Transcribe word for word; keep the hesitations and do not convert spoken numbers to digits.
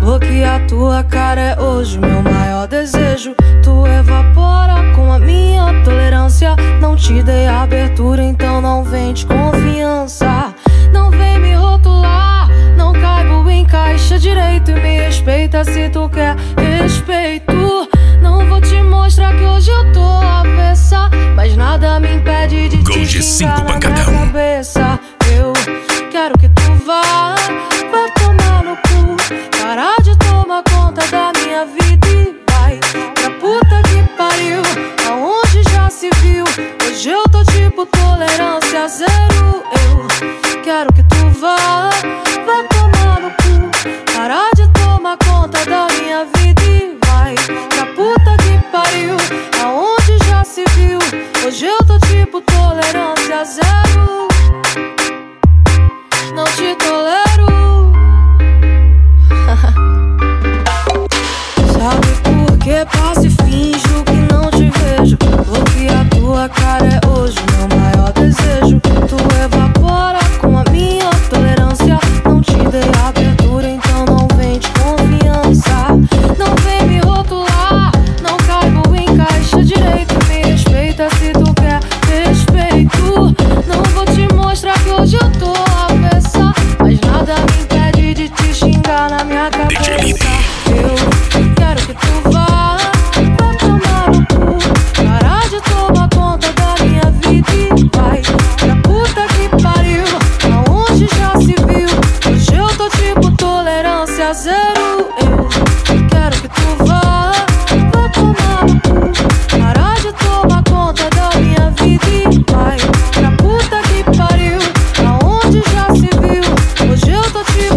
Bloquear tua cara é hoje meu maior desejo. Tu evapora com a minha tolerância. Não te dei abertura, então não vem de confiança. Não vem me rotular, não caibo em caixa direito. E me respeita se tu quer respeito. Não vou te mostrar que hoje eu tô avessa, mas nada me impede de te xingar na minha cabeça. Eu quero que tu vá, vai tomar no cu. Parar de tomar conta da minha vida e vai pra puta que pariu, aonde já se viu. Hoje eu tô tipo tolerância zero. Eu quero que tu vá, vai tomar no cu. Parar de tomar conta da minha vida e vai pra puta que pariu, aonde já se viu. Hoje eu tô tipo tolerância zero. Não te tolero. Sabe por que passo e finjo que não te vejo? Porque a tua cara é hoje meu maior desejo. Tu evapora com a minha tolerância. Não te dei abertura, então não vem de confiança. Não vem me rotular, não caibo em caixa direito. Me respeita se tu quer respeito. Não vou te mostrar que hoje eu tô avessa, mas nada me impede de te xingar na minha cabeça. Eu quero que tu vá, vai tomar no cu. Parar de tomar conta da minha vida e vai pra puta que pariu, aonde já se viu. Hoje eu tô tipo tolerância zero. Eu quero que tu vá, vai tomar no cu. Parar de tomar conta da minha vida e vai pra puta que pariu, aonde já se viu. Hoje eu tô tipo